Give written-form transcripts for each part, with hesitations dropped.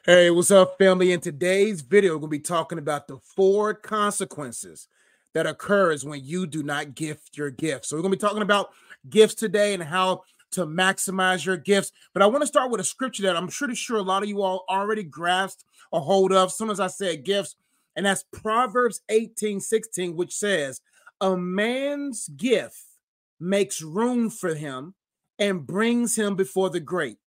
Hey, what's up, family? In today's video, we're going to be talking about the 4 consequences that occurs when you do not gift your gifts. So we're going to be talking about gifts today and how to maximize your gifts. But I want to start with a scripture that I'm pretty sure a lot of you all already grasped a hold of as soon as I said gifts, and that's Proverbs 18:16, which says, "A man's gift makes room for him and brings him before the great."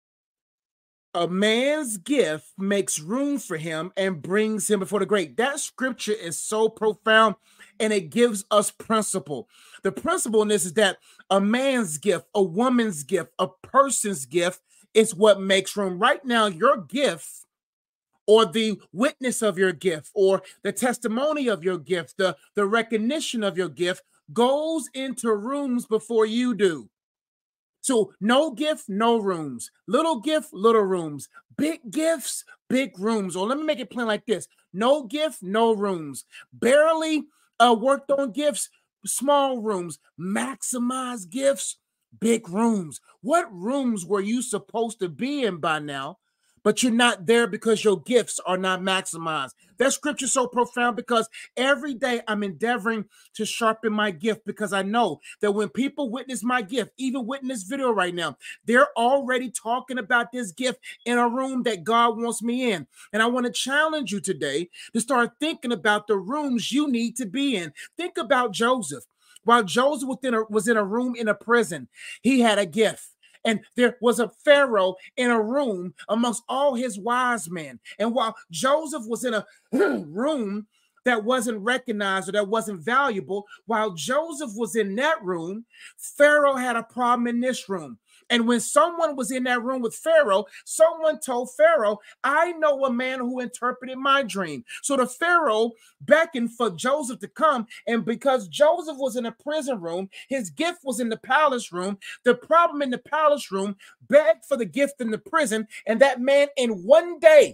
A man's gift makes room for him and brings him before the great. That scripture is so profound and it gives us principle. The principle in this is that a man's gift, a woman's gift, a person's gift is what makes room. Right now, your gift or the witness of your gift or the testimony of your gift, the recognition of your gift goes into rooms before you do. So no gift, no rooms. Little gift, little rooms. Big gifts, big rooms. Or let me make it plain like this: no gift, no rooms. Barely worked on gifts, small rooms. Maximize gifts, big rooms. What rooms were you supposed to be in by now? But you're not there because your gifts are not maximized. That scripture is so profound because every day I'm endeavoring to sharpen my gift, because I know that when people witness my gift, even witness this video right now, they're already talking about this gift in a room that God wants me in. And I want to challenge you today to start thinking about the rooms you need to be in. Think about Joseph. While Joseph was in a room in a prison, he had a gift. And there was a Pharaoh in a room amongst all his wise men. And while Joseph was in a room that wasn't recognized or that wasn't valuable, while Joseph was in that room, Pharaoh had a problem in this room. And when someone was in that room with Pharaoh, someone told Pharaoh, "I know a man who interpreted my dream." So the Pharaoh beckoned for Joseph to come. And because Joseph was in a prison room, his gift was in the palace room. The problem in the palace room begged for the gift in the prison. And that man in one day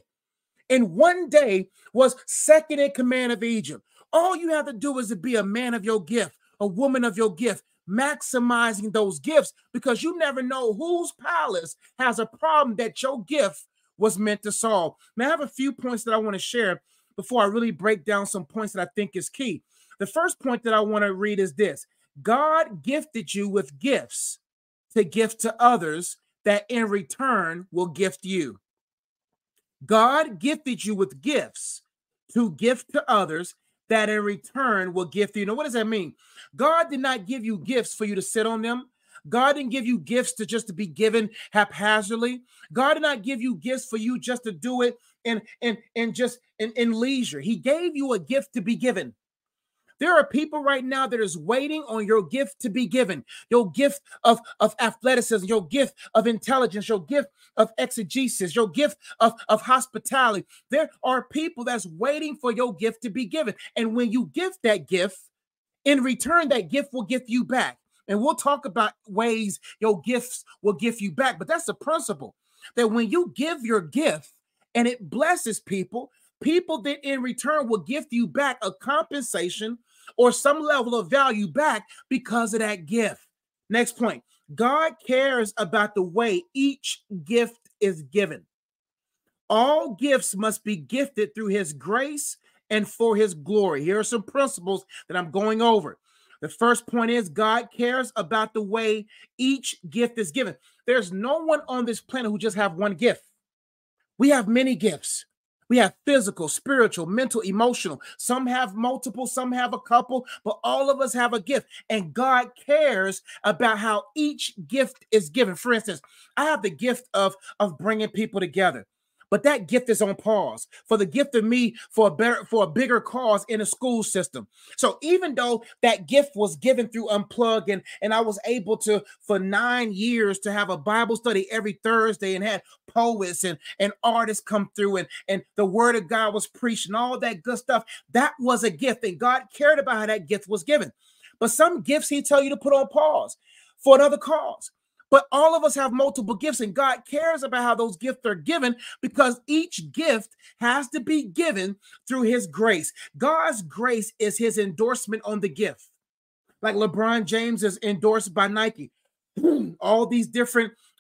was second in command of Egypt. All you have to do is to be a man of your gift, a woman of your gift, maximizing those gifts, because you never know whose palace has a problem that your gift was meant to solve. Now, I have a few points that I want to share before I really break down some points that I think is key. The first point that I want to read is this: God gifted you with gifts to gift to others that in return will gift you. God gifted you with gifts to gift to others that in return will gift you. Now, what does that mean? God did not give you gifts for you to sit on them. God didn't give you gifts to be given haphazardly. God did not give you gifts for you just to do it in leisure. He gave you a gift to be given. There are people right now that is waiting on your gift to be given. Your gift of athleticism, your gift of intelligence, your gift of exegesis, your gift of hospitality. There are people that's waiting for your gift to be given. And when you give that gift, in return, that gift will gift you back. And we'll talk about ways your gifts will gift you back. But that's the principle, that when you give your gift and it blesses people, people that in return will gift you back a compensation or some level of value back because of that gift. Next point: God cares about the way each gift is given. All gifts must be gifted through his grace and for his glory. Here are some principles that I'm going over. The first point is God cares about the way each gift is given. There's no one on this planet who just have one gift. We have many gifts. We have physical, spiritual, mental, emotional. Some have multiple, some have a couple, but all of us have a gift. And God cares about how each gift is given. For instance, I have the gift of bringing people together, but that gift is on pause for the gift of me for a bigger cause in a school system. So even though that gift was given through Unplug, and I was able to, for 9 years, to have a Bible study every Thursday and had poets and artists come through, and the word of God was preached and all that good stuff, that was a gift, and God cared about how that gift was given. But some gifts he tell you to put on pause for another cause. But all of us have multiple gifts, and God cares about how those gifts are given, because each gift has to be given through his grace. God's grace is his endorsement on the gift. Like LeBron James is endorsed by Nike. All these different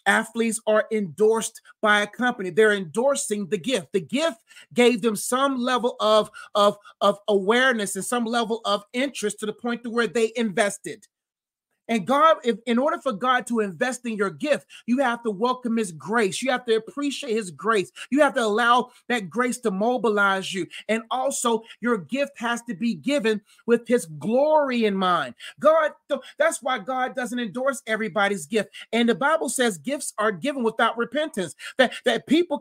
Athletes are endorsed by a company. They're endorsing the gift. The gift gave them some level of awareness and some level of interest to the point to where they invested. And God, in order for God to invest in your gift, you have to welcome his grace. You have to appreciate his grace. You have to allow that grace to mobilize you. And also, your gift has to be given with his glory in mind. That's why God doesn't endorse everybody's gift. And the Bible says gifts are given without repentance. That people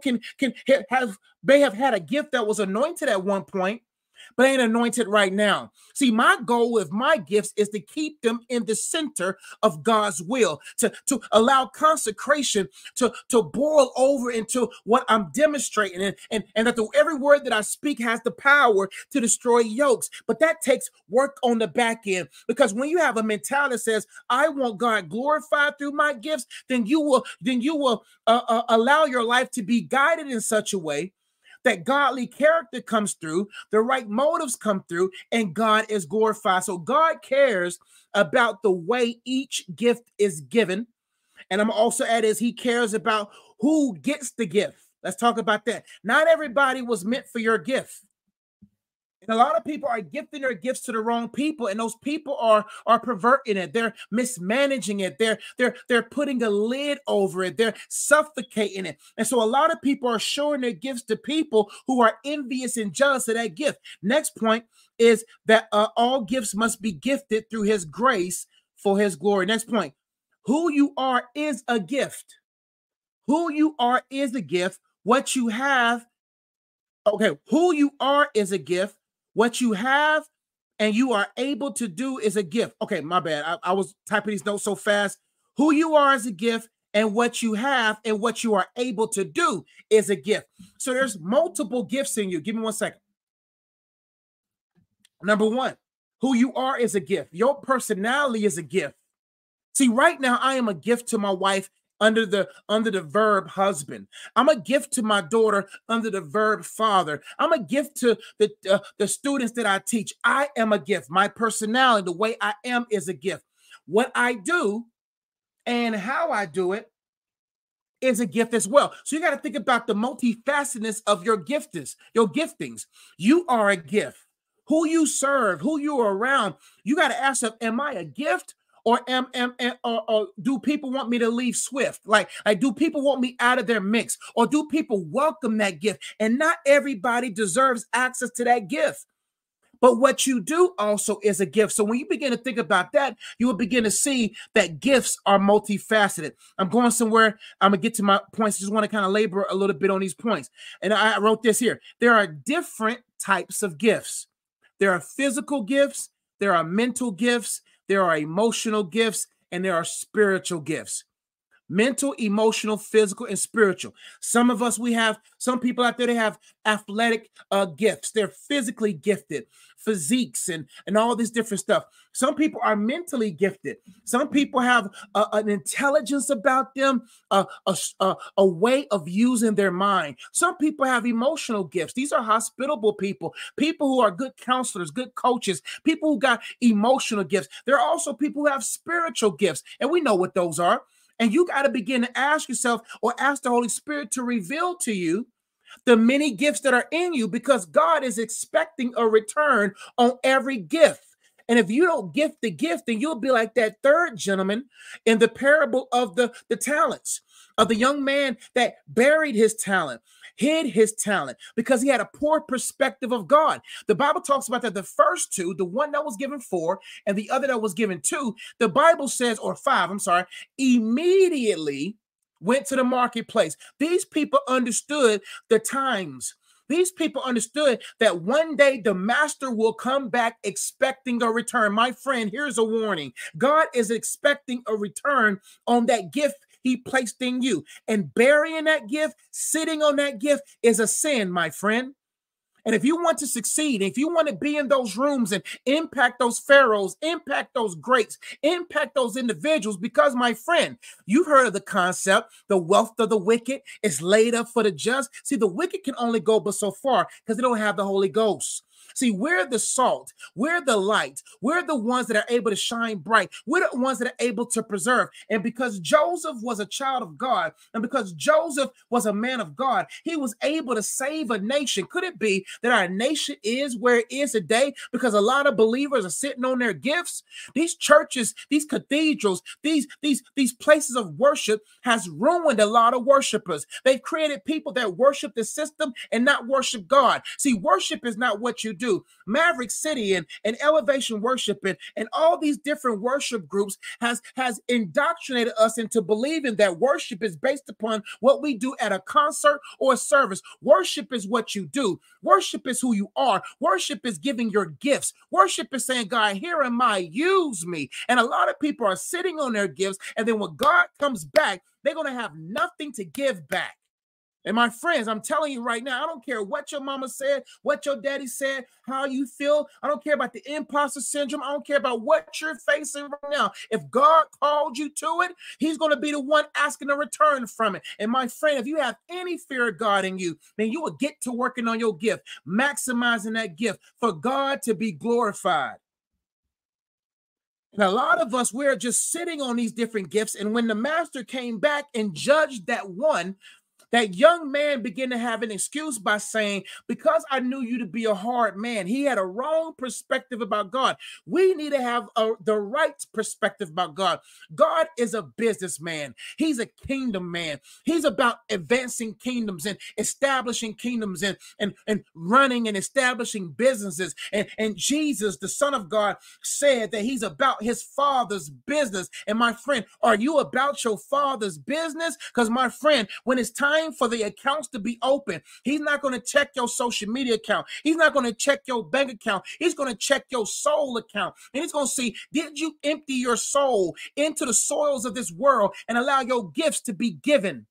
may have had a gift that was anointed at one point, but ain't anointed right now. See, my goal with my gifts is to keep them in the center of God's will, to allow consecration to boil over into what I'm demonstrating, and that every word that I speak has the power to destroy yokes. But that takes work on the back end, because when you have a mentality that says, I want God glorified through my gifts, then you will allow your life to be guided in such a way that godly character comes through, the right motives come through, and God is glorified. So God cares about the way each gift is given. And I'm also add is he cares about who gets the gift. Let's talk about that. Not everybody was meant for your gift. And a lot of people are gifting their gifts to the wrong people, and those people are perverting it. They're mismanaging it. They're putting a lid over it. They're suffocating it. And so a lot of people are showing their gifts to people who are envious and jealous of that gift. Next point is that all gifts must be gifted through his grace for his glory. Next point, who you are is a gift. Who you are is a gift. What you have, okay, who you are is a gift. What you have and you are able to do is a gift. Okay, my bad. I was typing these notes so fast. Who you are is a gift, and what you have and what you are able to do is a gift. So there's multiple gifts in you. Give me 1 second. Number one, who you are is a gift. Your personality is a gift. See, right now, I am a gift to my wife under the verb husband. I'm a gift to my daughter under the verb father. I'm a gift to the students that I teach. I am a gift. My personality, the way I am, is a gift. What I do and how I do it is a gift as well. So you got to think about the multifacetedness of your giftings. You are a gift. Who you serve, who you are around, you got to ask yourself, am I a gift? Or do people want me to leave swift? Like, do people want me out of their mix? Or do people welcome that gift? And not everybody deserves access to that gift. But what you do also is a gift. So when you begin to think about that, you will begin to see that gifts are multifaceted. I'm going somewhere. I'm going to get to my points. Just want to kind of labor a little bit on these points. And I wrote this here. There are different types of gifts. There are physical gifts. There are mental gifts. There are emotional gifts, and there are spiritual gifts. Mental, emotional, physical, and spiritual. Some people out there, they have athletic gifts. They're physically gifted, physiques, and all this different stuff. Some people are mentally gifted. Some people have an intelligence about them, a way of using their mind. Some people have emotional gifts. These are hospitable people who are good counselors, good coaches, people who got emotional gifts. There are also people who have spiritual gifts, and we know what those are. And you got to begin to ask yourself, or ask the Holy Spirit to reveal to you the many gifts that are in you, because God is expecting a return on every gift. And if you don't gift the gift, then you'll be like that third gentleman in the parable of the talents, of the young man that buried his talent, hid his talent, because he had a poor perspective of God. The Bible talks about that the first two, the one that was given 4 and the other that was given 2, the Bible says, or 5, I'm sorry, immediately went to the marketplace. These people understood the times. These people understood that one day the master will come back expecting a return. My friend, here's a warning. God is expecting a return on that gift he placed in you. And burying that gift, sitting on that gift is a sin, my friend. And if you want to succeed, if you want to be in those rooms and impact those pharaohs, impact those greats, impact those individuals, because my friend, you've heard of the concept, the wealth of the wicked is laid up for the just. See, the wicked can only go but so far because they don't have the Holy Ghost. See, we're the salt, we're the light, we're the ones that are able to shine bright, we're the ones that are able to preserve. And because Joseph was a child of God, and because Joseph was a man of God, he was able to save a nation. Could it be that our nation is where it is today because a lot of believers are sitting on their gifts? These churches, these cathedrals, these places of worship has ruined a lot of worshipers. They've created people that worship the system and not worship God. See, worship is not what you do. Maverick City and Elevation Worship and all these different worship groups has indoctrinated us into believing that worship is based upon what we do at a concert or a service. Worship is what you do. Worship is who you are. Worship is giving your gifts. Worship is saying, God, here am I, use me. And a lot of people are sitting on their gifts, and then when God comes back, they're going to have nothing to give back. And my friends, I'm telling you right now, I don't care what your mama said, what your daddy said, how you feel. I don't care about the imposter syndrome. I don't care about what you're facing right now. If God called you to it, he's going to be the one asking a return from it. And my friend, if you have any fear of God in you, then you will get to working on your gift, maximizing that gift for God to be glorified. And a lot of us, we're just sitting on these different gifts. And when the master came back and judged that one, that young man began to have an excuse by saying, because I knew you to be a hard man. He had a wrong perspective about God. We need to have the right perspective about God. God is a businessman. He's a kingdom man. He's about advancing kingdoms and establishing kingdoms and running and establishing businesses. And Jesus, the Son of God, said that he's about his Father's business. And my friend, are you about your Father's business? Because my friend, when it's time for the accounts to be open, he's not going to check your social media account. He's not going to check your bank account. He's going to check your soul account. And he's going to see, did you empty your soul into the soils of this world and allow your gifts to be given?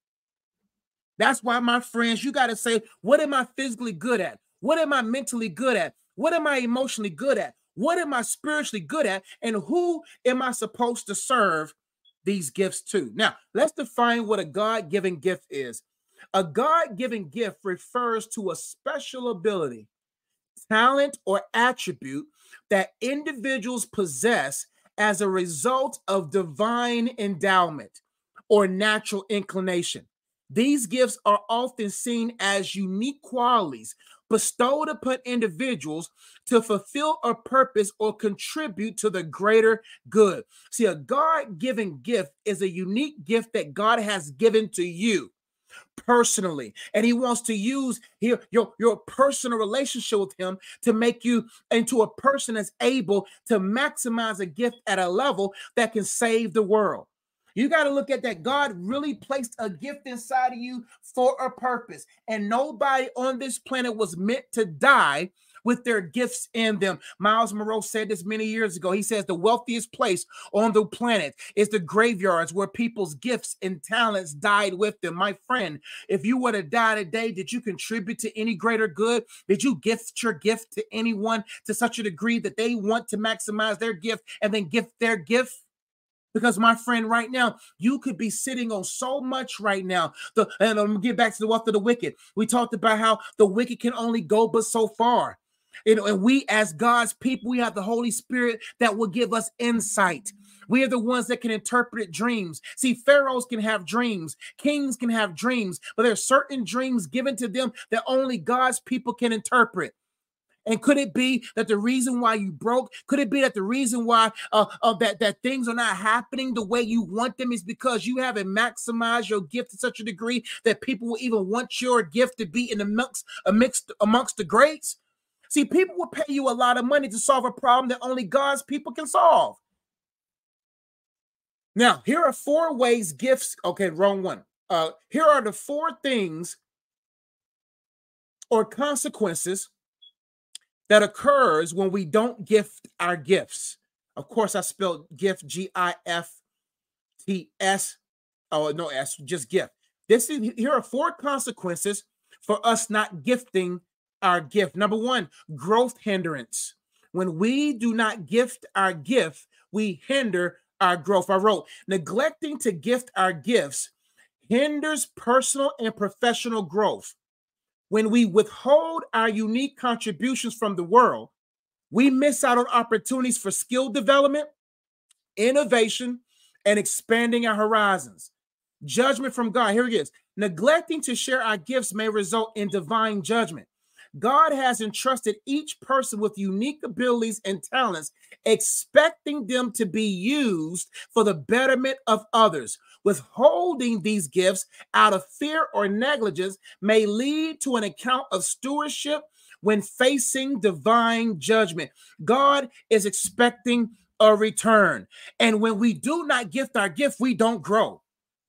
That's why, my friends, you got to say, what am I physically good at? What am I mentally good at? What am I emotionally good at? What am I spiritually good at? And who am I supposed to serve these gifts to? Now, let's define what a God-given gift is. A God-given gift refers to a special ability, talent, or attribute that individuals possess as a result of divine endowment or natural inclination. These gifts are often seen as unique qualities bestowed upon individuals to fulfill a purpose or contribute to the greater good. See, a God-given gift is a unique gift that God has given to you personally, and he wants to use your personal relationship with him to make you into a person that's able to maximize a gift at a level that can save the world. You got to look at that. God really placed a gift inside of you for a purpose, and nobody on this planet was meant to die with their gifts in them. Miles Monroe said this many years ago. He says the wealthiest place on the planet is the graveyards where people's gifts and talents died with them. My friend, if you were to die today, did you contribute to any greater good? Did you gift your gift to anyone to such a degree that they want to maximize their gift and then gift their gift? Because, my friend, right now, you could be sitting on so much right now. And I'm going to get back to the wealth of the wicked. We talked about how the wicked can only go but so far. And we, as God's people, we have the Holy Spirit that will give us insight. We are the ones that can interpret dreams. See, pharaohs can have dreams. Kings can have dreams. But there are certain dreams given to them that only God's people can interpret. And could it be that the reason why you broke, could it be that the reason why that things are not happening the way you want them is because you haven't maximized your gift to such a degree that people will even want your gift to be in the amongst the greats? See, people will pay you a lot of money to solve a problem that only God's people can solve. Now, here are 4 ways gifts. Okay, wrong one. Here are the 4 things or consequences that occurs when we don't gift our gifts. Of course, I spelled gift, Gifts. Oh, no S, just gift. Here are 4 consequences for us not gifting our gift. Number 1, growth hindrance. When we do not gift our gift, we hinder our growth. I wrote, neglecting to gift our gifts hinders personal and professional growth. When we withhold our unique contributions from the world, we miss out on opportunities for skill development, innovation, and expanding our horizons. Judgment from God. Here it is. Neglecting to share our gifts may result in divine judgment. God has entrusted each person with unique abilities and talents, expecting them to be used for the betterment of others. Withholding these gifts out of fear or negligence may lead to an account of stewardship when facing divine judgment. God is expecting a return. And when we do not gift our gift, we don't grow.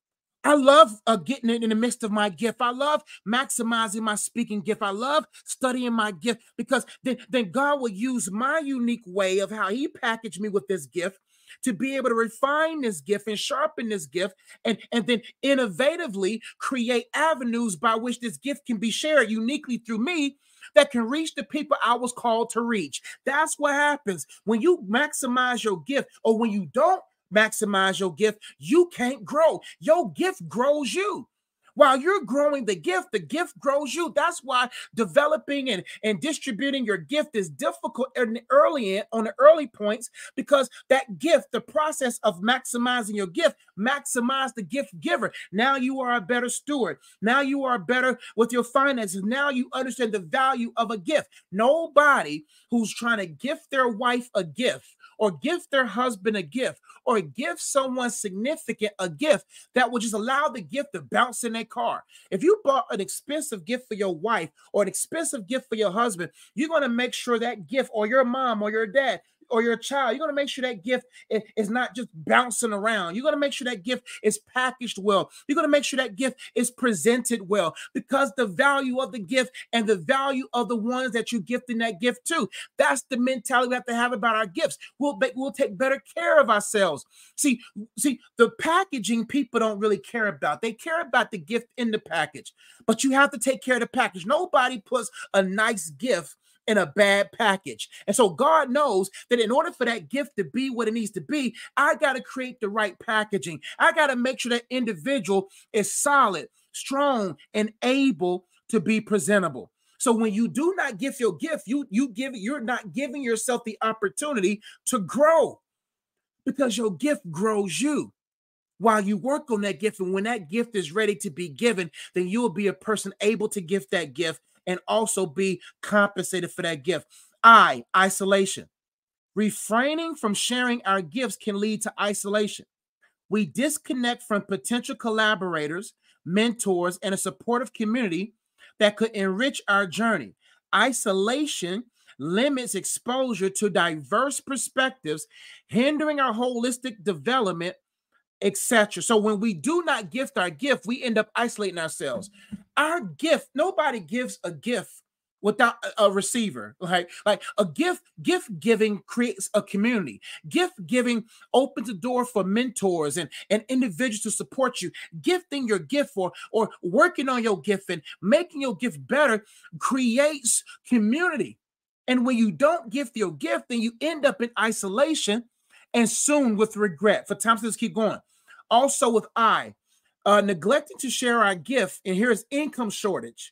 I love getting it in the midst of my gift. I love maximizing my speaking gift. I love studying my gift because then God will use my unique way of how he packaged me with this gift to be able to refine this gift and sharpen this gift and then innovatively create avenues by which this gift can be shared uniquely through me that can reach the people I was called to reach. That's what happens when you maximize your gift, or when you don't maximize your gift, you can't grow. Your gift grows you. While you're growing the gift grows you. That's why developing and distributing your gift is difficult on the early points, because that gift, the process of maximizing your gift, maximize the gift giver. Now you are a better steward. Now you are better with your finances. Now you understand the value of a gift. Nobody who's trying to gift their wife a gift, or gift their husband a gift, or give someone significant a gift that will just allow the gift to bounce in their car. If you bought an expensive gift for your wife or an expensive gift for your husband, you're going to make sure that gift, or your mom or your dad or your child, you're going to make sure that gift is not just bouncing around. You're going to make sure that gift is packaged well. You're going to make sure that gift is presented well, because the value of the gift and the value of the ones that you gifting that gift to, that's the mentality we have to have about our gifts. We'll take better care of ourselves. See, the packaging people don't really care about. They care about the gift in the package, but you have to take care of the package. Nobody puts a nice gift in a bad package. And so God knows that in order for that gift to be what it needs to be, I got to create the right packaging. I got to make sure that individual is solid, strong, and able to be presentable. So when you do not gift your gift, you're not giving yourself the opportunity to grow, because your gift grows you. While you work on that gift, and when that gift is ready to be given, then you will be a person able to gift that gift and also be compensated for that gift. Isolation. Refraining from sharing our gifts can lead to isolation. We disconnect from potential collaborators, mentors, and a supportive community that could enrich our journey. Isolation limits exposure to diverse perspectives, hindering our holistic development, etc. So when we do not gift our gift, we end up isolating ourselves. Our gift, nobody gives a gift without a receiver. Like a gift giving creates a community. Gift giving opens the door for mentors and individuals to support you. Gifting your gift or working on your gift and making your gift better creates community. And when you don't gift your gift, then you end up in isolation and soon with regret. For times, let's keep going. Also with neglecting to share our gift, and here's income shortage.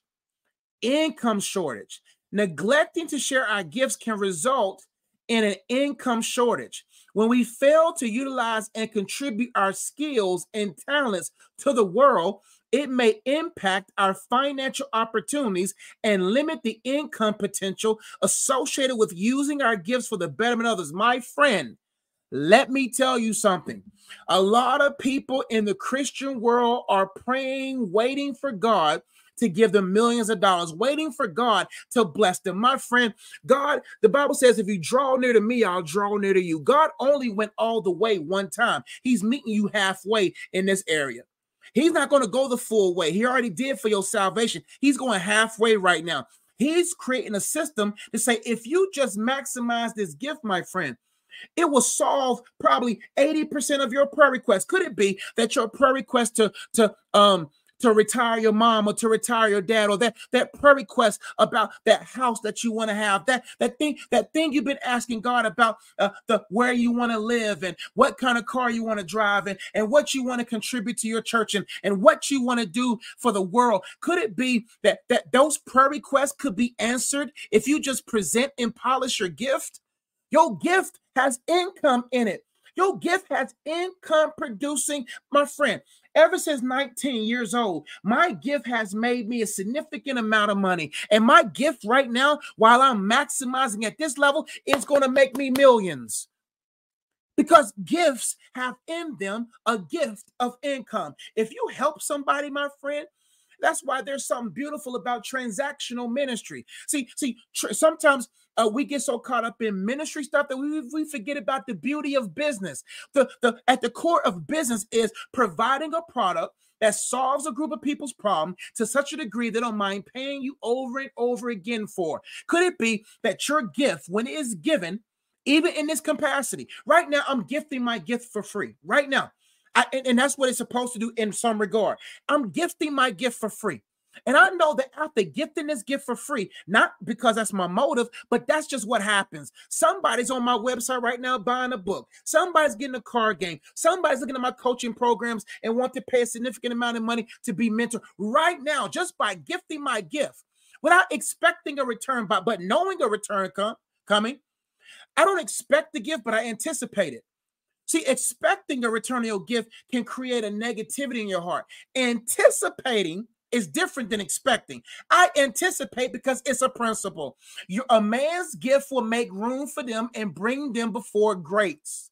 Income shortage. Neglecting to share our gifts can result in an income shortage. When we fail to utilize and contribute our skills and talents to the world, it may impact our financial opportunities and limit the income potential associated with using our gifts for the betterment of others. My friend, let me tell you something. A lot of people in the Christian world are praying, waiting for God to give them millions of dollars, waiting for God to bless them. My friend, God, the Bible says, if you draw near to me, I'll draw near to you. God only went all the way one time. He's meeting you halfway in this area. He's not going to go the full way. He already did for your salvation. He's going halfway right now. He's creating a system to say, if you just maximize this gift, my friend, it will solve probably 80% of your prayer requests. Could it be that your prayer request to to retire your mom or to retire your dad, or that prayer request about that house that you want to have, that thing you've been asking God about, the where you want to live and what kind of car you want to drive and what you want to contribute to your church and what you want to do for the world. Could it be that those prayer requests could be answered if you just present and polish your gift? Your gift has income in it. Your gift has income producing, my friend. Ever since 19 years old, my gift has made me a significant amount of money. And my gift right now, while I'm maximizing at this level, is going to make me millions. Because gifts have in them a gift of income. If you help somebody, my friend, that's why there's something beautiful about transactional ministry. See, sometimes we get so caught up in ministry stuff that we forget about the beauty of business. At the core of business is providing a product that solves a group of people's problem to such a degree they don't mind paying you over and over again for. Could it be that your gift, when it is given, even in this capacity, right now, I'm gifting my gift for free right now. And that's what it's supposed to do in some regard. I'm gifting my gift for free. And I know that after gifting this gift for free, not because that's my motive, but that's just what happens. Somebody's on my website right now buying a book. Somebody's getting a card game. Somebody's looking at my coaching programs and want to pay a significant amount of money to be mentored right now, just by gifting my gift without expecting a return, but knowing a return coming. I don't expect the gift, but I anticipate it. See, expecting a return of your gift can create a negativity in your heart. Anticipating is different than expecting. I anticipate because it's a principle. A man's gift will make room for them and bring them before greats.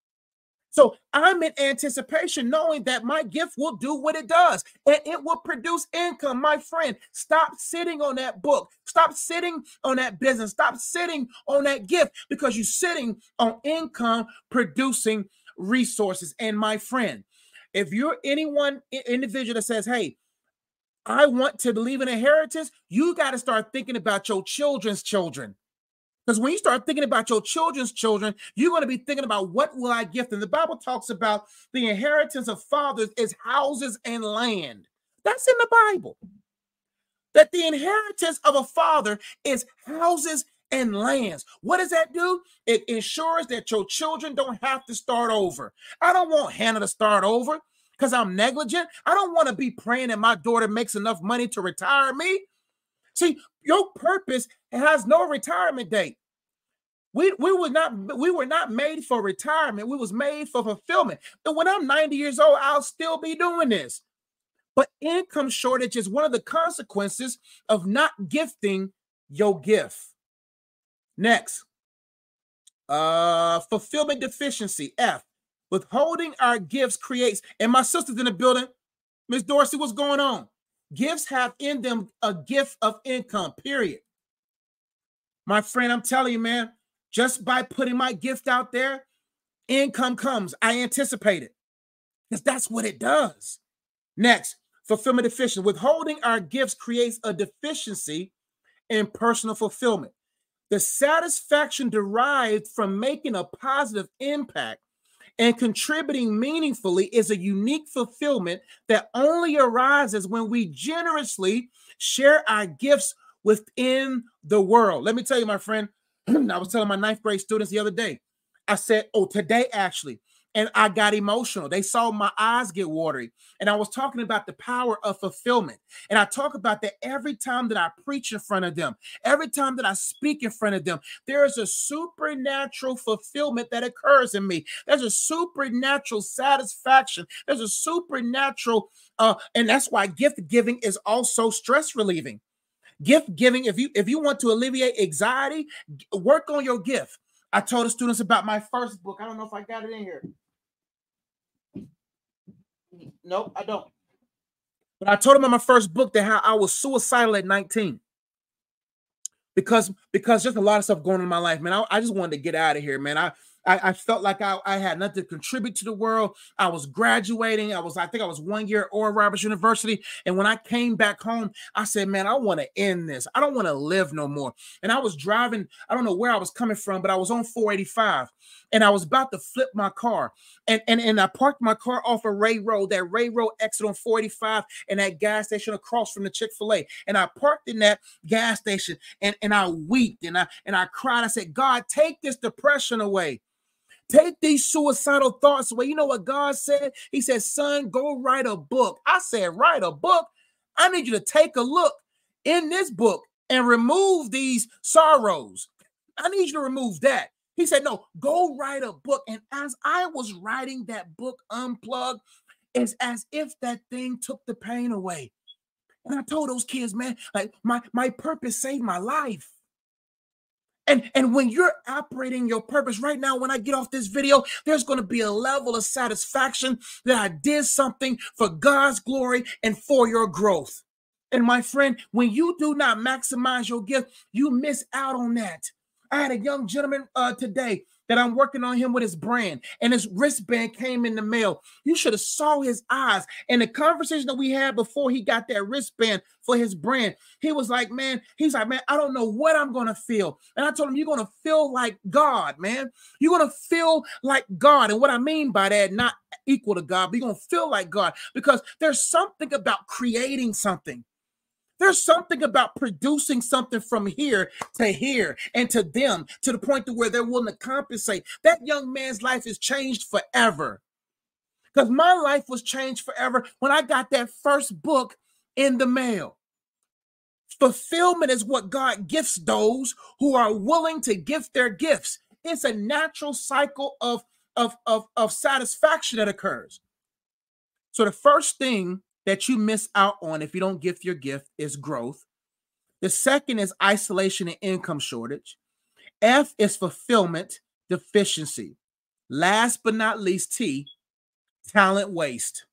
So I'm in anticipation, knowing that my gift will do what it does and it will produce income. My friend, stop sitting on that book. Stop sitting on that business. Stop sitting on that gift, because you're sitting on income producing resources. And my friend, if you're individual that says, hey, I want to leave an inheritance, you got to start thinking about your children's children. Because when you start thinking about your children's children, you're going to be thinking about what will I gift them. The Bible talks about the inheritance of fathers is houses and land. That's in the Bible. That the inheritance of a father is houses and lands. What does that do? It ensures that your children don't have to start over. I don't want Hannah to start over because I'm negligent. I don't want to be praying that my daughter makes enough money to retire me. See, your purpose has no retirement date. We were not made for retirement. We was made for fulfillment. And when I'm 90 years old, I'll still be doing this. But income shortage is one of the consequences of not gifting your gift. Next, fulfillment deficiency, F. Withholding our gifts creates, and my sister's in the building, Miss Dorsey, what's going on? Gifts have in them a gift of income, period. My friend, I'm telling you, man, just by putting my gift out there, income comes. I anticipate it because that's what it does. Next, fulfillment deficiency. Withholding our gifts creates a deficiency in personal fulfillment. The satisfaction derived from making a positive impact and contributing meaningfully is a unique fulfillment that only arises when we generously share our gifts within the world. Let me tell you, my friend, I was telling my 9th grade students the other day, I said, today actually, and I got emotional. They saw my eyes get watery. And I was talking about the power of fulfillment. And I talk about that every time that I preach in front of them, every time that I speak in front of them, there is a supernatural fulfillment that occurs in me. There's a supernatural satisfaction. There's a supernatural, and that's why gift giving is also stress relieving. Gift giving, if you want to alleviate anxiety, work on your gift. I told the students about my first book. I don't know if I got it in here. Nope, I don't. But I told them in my first book that how I was suicidal at 19. Because just a lot of stuff going on in my life, man. I just wanted to get out of here, man. I felt like I had nothing to contribute to the world. I was graduating. I think I was 1 year at Oral Roberts University. And when I came back home, I said, man, I want to end this. I don't want to live no more. And I was driving, I don't know where I was coming from, but I was on 485 and I was about to flip my car. And I parked my car off of Ray Road, that Ray Road exit on 485 and that gas station across from the Chick-fil-A. And I parked in that gas station and I wept and I cried. I said, God, take this depression away. Take these suicidal thoughts away. You know what God said? He said, son, go write a book. I said, write a book? I need you to take a look in this book and remove these sorrows. I need you to remove that. He said, no, go write a book. And as I was writing that book, Unplugged, it's as if that thing took the pain away. And I told those kids, man, like my purpose saved my life. And when you're operating your purpose right now, when I get off this video, there's going to be a level of satisfaction that I did something for God's glory and for your growth. And my friend, when you do not maximize your gift, you miss out on that. I had a young gentleman today that I'm working on him with his brand, and his wristband came in the mail. You should have saw his eyes. And the conversation that we had before he got that wristband for his brand, he was like, man, I don't know what I'm going to feel. And I told him, you're going to feel like God, man. You're going to feel like God. And what I mean by that, not equal to God, but you're going to feel like God, because there's something about creating something. There's something about producing something from here and to them, to the point to where they're willing to compensate. That young man's life is changed forever. Because my life was changed forever when I got that first book in the mail. Fulfillment is what God gifts those who are willing to gift their gifts. It's a natural cycle of satisfaction that occurs. So the first thing that you miss out on if you don't gift your gift is growth. The second is isolation and income shortage. F is fulfillment deficiency. Last but not least, T, talent waste.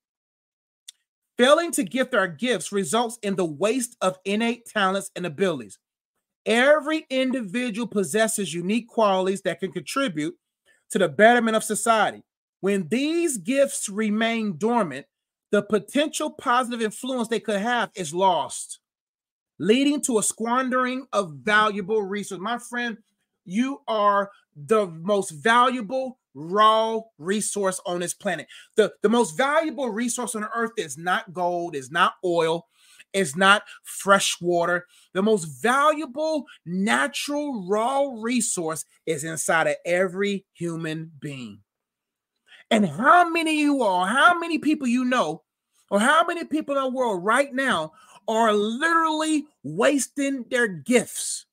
Failing to gift our gifts results in the waste of innate talents and abilities. Every individual possesses unique qualities that can contribute to the betterment of society. When these gifts remain dormant, the potential positive influence they could have is lost, leading to a squandering of valuable resources. My friend, you are the most valuable raw resource on this planet. The most valuable resource on earth is not gold, is not oil, is not fresh water. The most valuable natural raw resource is inside of every human being. And how many people you know, or how many people in the world right now are literally wasting their gifts?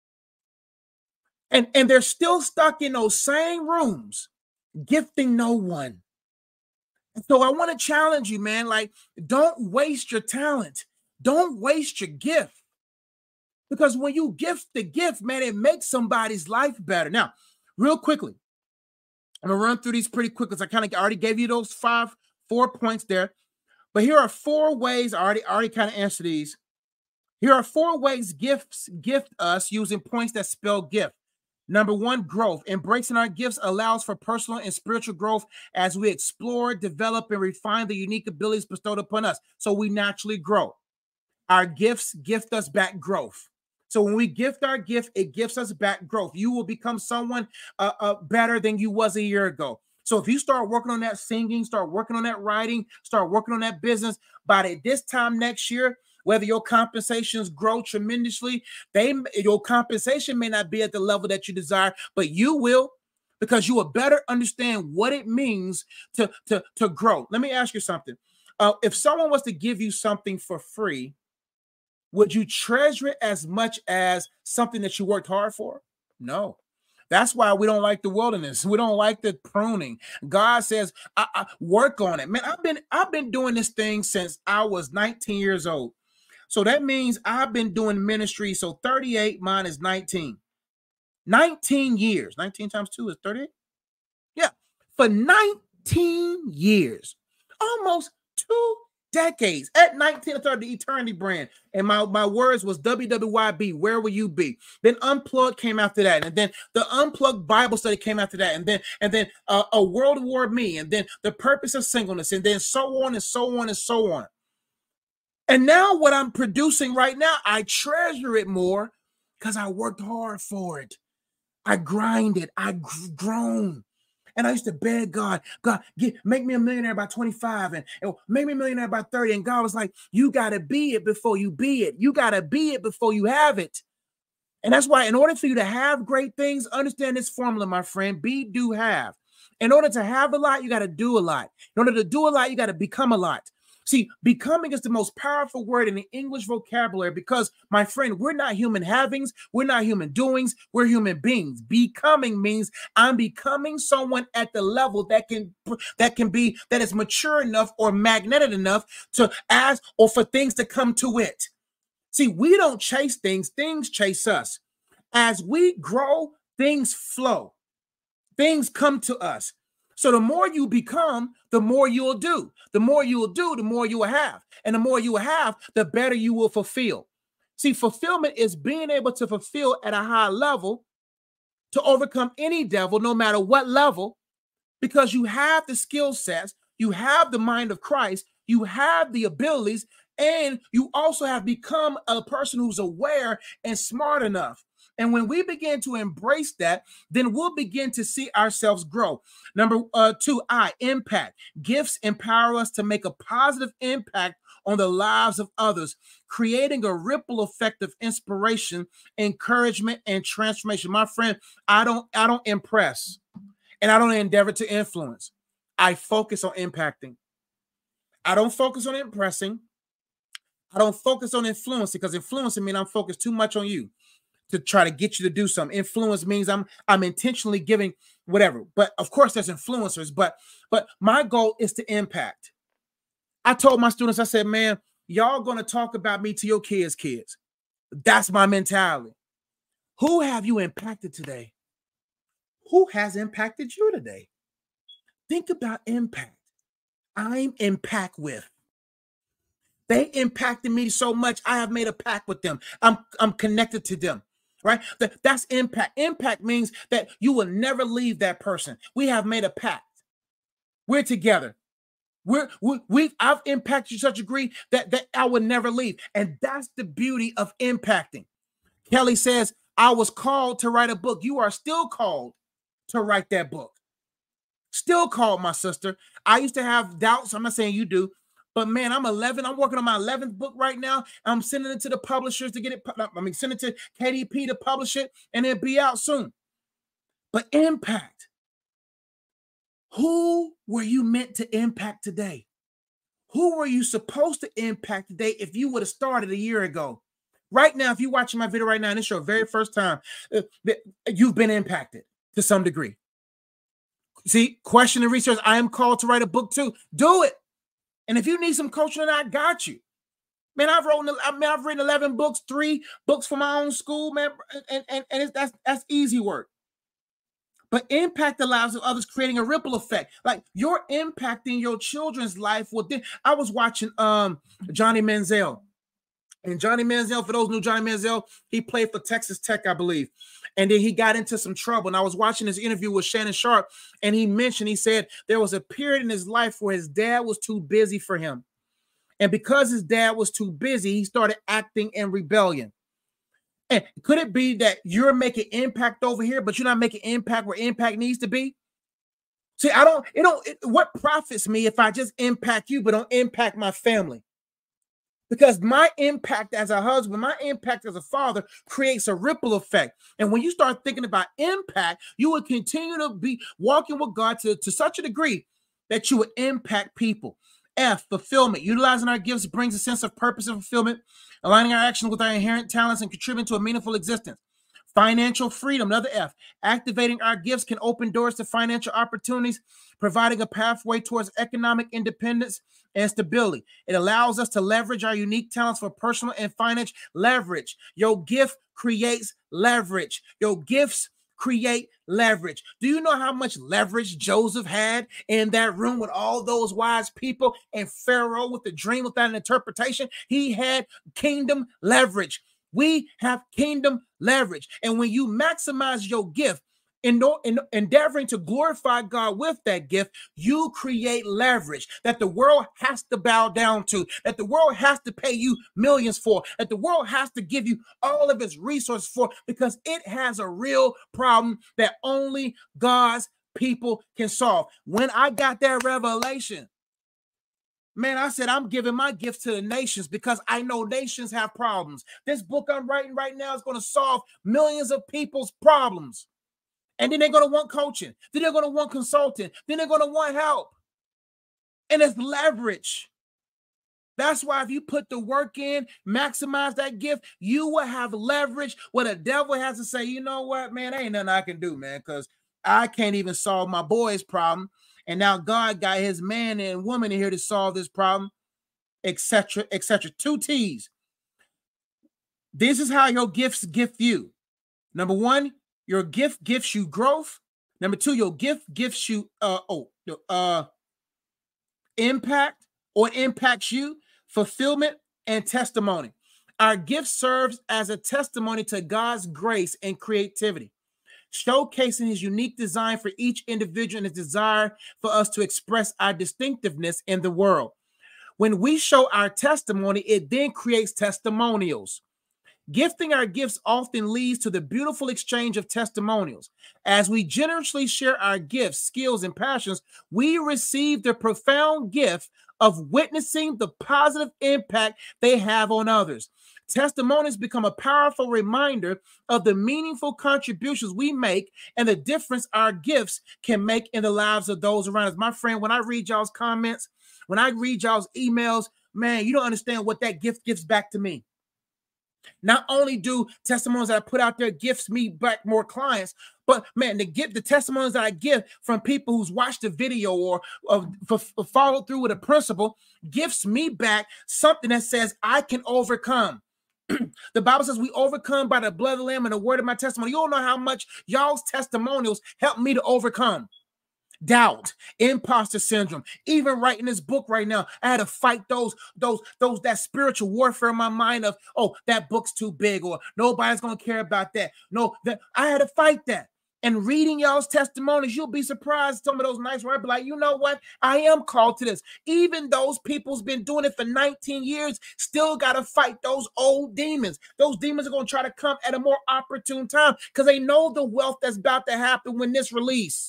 And they're still stuck in those same rooms, gifting no one. And so I want to challenge you, man, like, don't waste your talent. Don't waste your gift. Because when you gift the gift, man, it makes somebody's life better. Now, real quickly, I'm going to run through these pretty quick because I already gave you those 4 points there. But here are 4 ways. I already kind of answered these. Here are 4 ways gifts gift us using points that spell gift. Number 1, growth. Embracing our gifts allows for personal and spiritual growth as we explore, develop, and refine the unique abilities bestowed upon us. So we naturally grow. Our gifts gift us back growth. So when we gift our gift, it gives us back growth. You will become someone better than you was a year ago. So if you start working on that singing, start working on that writing, start working on that business, by this time next year, whether your compensations grow tremendously, your compensation may not be at the level that you desire, but you will, because you will better understand what it means to grow. Let me ask you something. If someone was to give you something for free, would you treasure it as much as something that you worked hard for? No. That's why we don't like the wilderness. We don't like the pruning. God says, I work on it. Man, I've been doing this thing since I was 19 years old. So that means I've been doing ministry. So 38 minus 19. 19 years. 19 times 2 is 38. Yeah. For 19 years. Almost 2 Decades. At 19, I started the Eternity brand. And my words was WWYB, where will you be? Then Unplugged came after that. And then the Unplugged Bible study came after that. And then A World War Me. And then The Purpose of Singleness. And then so on and so on and so on. And now what I'm producing right now, I treasure it more because I worked hard for it. I grinded. I grown. And I used to beg God, make me a millionaire by 25 and make me a millionaire by 30. And God was like, you got to be it before you be it. You got to be it before you have it. And that's why in order for you to have great things, understand this formula, my friend, be, do, have. In order to have a lot, you got to do a lot. In order to do a lot, you got to become a lot. See, becoming is the most powerful word in the English vocabulary because, my friend, we're not human havings. We're not human doings. We're human beings. Becoming means I'm becoming someone at the level that is mature enough or magnetic enough to ask or for things to come to it. See, we don't chase things. Things chase us. As we grow, things flow. Things come to us. So the more you become, the more you'll do. The more you will do, the more you will have. And the more you will have, the better you will fulfill. See, fulfillment is being able to fulfill at a high level to overcome any devil, no matter what level, because you have the skill sets, you have the mind of Christ, you have the abilities, and you also have become a person who's aware and smart enough. And when we begin to embrace that, then we'll begin to see ourselves grow. Number 2, impact. Gifts empower us to make a positive impact on the lives of others, creating a ripple effect of inspiration, encouragement, and transformation. My friend, I don't impress, and I don't endeavor to influence. I focus on impacting. I don't focus on impressing. I don't focus on influencing, because influencing means I'm focused too much on you to try to get you to do something. Influence means I'm intentionally giving whatever. But of course, there's influencers, but my goal is to impact. I told my students, I said, man, y'all going to talk about me to your kids. That's my mentality. Who have you impacted today? Who has impacted you today? Think about impact. I'm in pact with. They impacted me so much. I have made a pact with them. I'm connected to them. Right? That's impact. Impact means that you will never leave that person. We have made a pact. We're together. I've impacted you to such a degree that I will never leave. And that's the beauty of impacting. Kelly says, I was called to write a book. You are still called to write that book. Still called, my sister. I used to have doubts. I'm not saying you do. But man, I'm 11. I'm working on my 11th book right now. I'm sending it to the publishers to get it. Send it to KDP to publish it, and it'll be out soon. But impact. Who were you meant to impact today? Who were you supposed to impact today if you would have started a year ago? Right now, if you're watching my video right now, and it's your very first time, you've been impacted to some degree. See, question and research. I am called to write a book too. Do it. And if you need some coaching, I got you. Man, I've written 11 books, 3 books for my own school, man, and that's easy work. But impact the lives of others, creating a ripple effect. Like you're impacting your children's life. I was watching Johnny Manziel. And Johnny Manziel, for those who knew Johnny Manziel, he played for Texas Tech, I believe. And then he got into some trouble. And I was watching his interview with Shannon Sharpe, and he said there was a period in his life where his dad was too busy for him. And because his dad was too busy, he started acting in rebellion. And could it be that you're making impact over here, but you're not making impact where impact needs to be? See, what profits me if I just impact you, but don't impact my family? Because my impact as a husband, my impact as a father creates a ripple effect. And when you start thinking about impact, you will continue to be walking with God to such a degree that you would impact people. F, fulfillment. Utilizing our gifts brings a sense of purpose and fulfillment, aligning our actions with our inherent talents and contributing to a meaningful existence. Financial freedom, another F. Activating our gifts can open doors to financial opportunities, providing a pathway towards economic independence and stability. It allows us to leverage our unique talents for personal and financial leverage. Your gift creates leverage. Your gifts create leverage. Do you know how much leverage Joseph had in that room with all those wise people and Pharaoh with the dream without an interpretation? He had kingdom leverage. We have kingdom leverage. And when you maximize your gift, in endeavoring to glorify God with that gift, you create leverage that the world has to bow down to, that the world has to pay you millions for, that the world has to give you all of its resources for, because it has a real problem that only God's people can solve. When I got that revelation, man, I said, I'm giving my gift to the nations because I know nations have problems. This book I'm writing right now is going to solve millions of people's problems. And then they're going to want coaching. Then they're going to want consulting. Then they're going to want help. And it's leverage. That's why if you put the work in, maximize that gift, you will have leverage where the devil has to say, you know what, man, ain't nothing I can do, man, because I can't even solve my boy's problem. And now God got his man and woman in here to solve this problem, etc., etc. 2 T's. This is how your gifts gift you. Number 1, your gift gives you growth. Number 2, your gift gives you impact or impacts you, fulfillment, and testimony. Our gift serves as a testimony to God's grace and creativity, showcasing his unique design for each individual and his desire for us to express our distinctiveness in the world. When we show our testimony, it then creates testimonials. Gifting our gifts often leads to the beautiful exchange of testimonials. As we generously share our gifts, skills, and passions, we receive the profound gift of witnessing the positive impact they have on others. Testimonies become a powerful reminder of the meaningful contributions we make and the difference our gifts can make in the lives of those around us. My friend, when I read y'all's comments, when I read y'all's emails, man, you don't understand what that gift gives back to me. Not only do testimonies that I put out there gifts me back more clients, but man, the testimonies that I give from people who's watched the video or followed through with a principle gifts me back something that says I can overcome. The Bible says we overcome by the blood of the Lamb and the word of my testimony. You don't know how much y'all's testimonials helped me to overcome doubt, imposter syndrome. Even writing this book right now, I had to fight that spiritual warfare in my mind of, oh, that book's too big, or nobody's gonna care about that. No, that I had to fight that. And reading y'all's testimonies, you'll be surprised. Some of those nights where I'd be like, you know what? I am called to this. Even those people's been doing it for 19 years, still got to fight those old demons. Those demons are going to try to come at a more opportune time because they know the wealth that's about to happen when this release.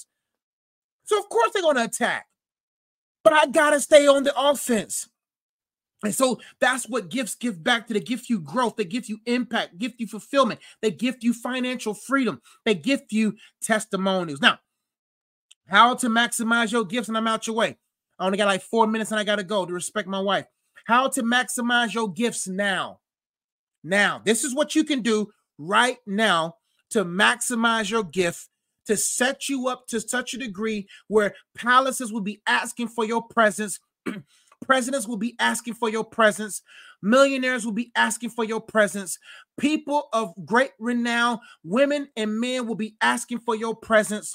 So of course they're going to attack. But I got to stay on the offense. And so that's what gifts give back to. They gift you growth. They gift you impact, gift you fulfillment. They gift you financial freedom. They gift you testimonials. Now, how to maximize your gifts, and I'm out your way. I only got like 4 minutes and I got to go to respect my wife. How to maximize your gifts now. Now, this is what you can do right now to maximize your gift, to set you up to such a degree where palaces will be asking for your presence. Presidents will be asking for your presence. Millionaires will be asking for your presence. People of great renown, women and men will be asking for your presence.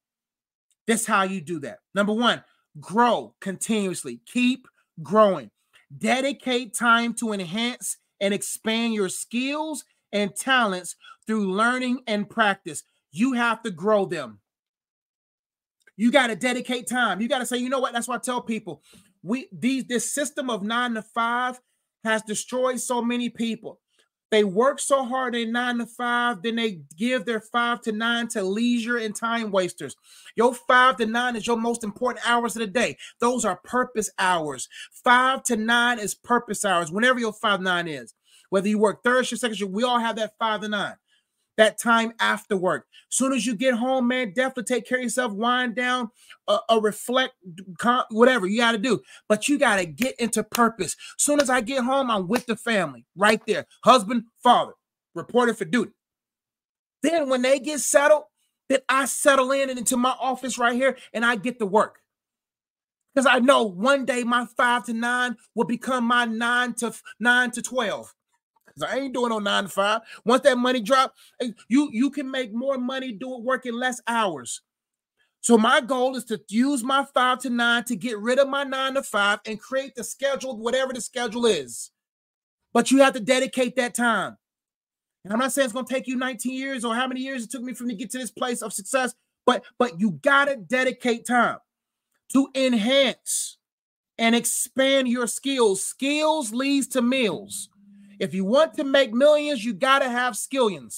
That's how you do that. Number 1, grow continuously. Keep growing. Dedicate time to enhance and expand your skills and talents through learning and practice. You have to grow them. You got to dedicate time. You got to say, you know what? That's why I tell people, this system of 9 to 5 has destroyed so many people. They work so hard in 9 to 5, then they give their 5 to 9 to leisure and time wasters. Your 5 to 9 is your most important hours of the day. Those are purpose hours. 5 to 9 is purpose hours, whenever your 5 to 9 is. Whether you work third shift, second shift, we all have that 5 to 9. That time after work. Soon as you get home, man, definitely take care of yourself, wind down, reflect, whatever you got to do. But you got to get into purpose. Soon as I get home, I'm with the family right there. Husband, father, reported for duty. Then when they get settled, then I settle in and into my office right here and I get to work. Because I know one day my 5 to 9 will become my 9 to 12. because I ain't doing no 9 to 5. Once that money drop, you can make more money working less hours. So my goal is to use my 5 to 9 to get rid of my 9 to 5 and create the schedule, whatever the schedule is. But you have to dedicate that time. And I'm not saying it's going to take you 19 years or how many years it took me for me to get to this place of success, but you got to dedicate time to enhance and expand your skills. Skills leads to meals. If you want to make millions, you got to have skillions.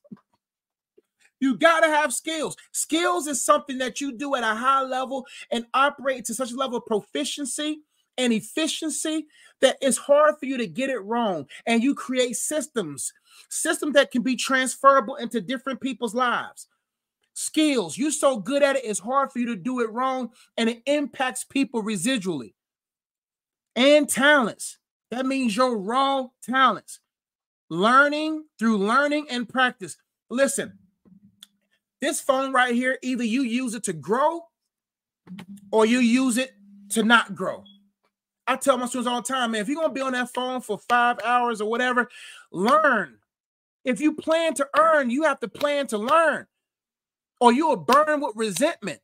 You got to have skills. Skills is something that you do at a high level and operate to such a level of proficiency and efficiency that it's hard for you to get it wrong. And you create systems that can be transferable into different people's lives. Skills, you're so good at it, it's hard for you to do it wrong, and it impacts people residually. And talents, that means your raw talents. Learning through learning and practice. Listen, this phone right here, either you use it to grow or you use it to not grow. I tell my students all the time, man, if you're going to be on that phone for 5 hours or whatever, learn. If you plan to earn, you have to plan to learn, or you will burn with resentment.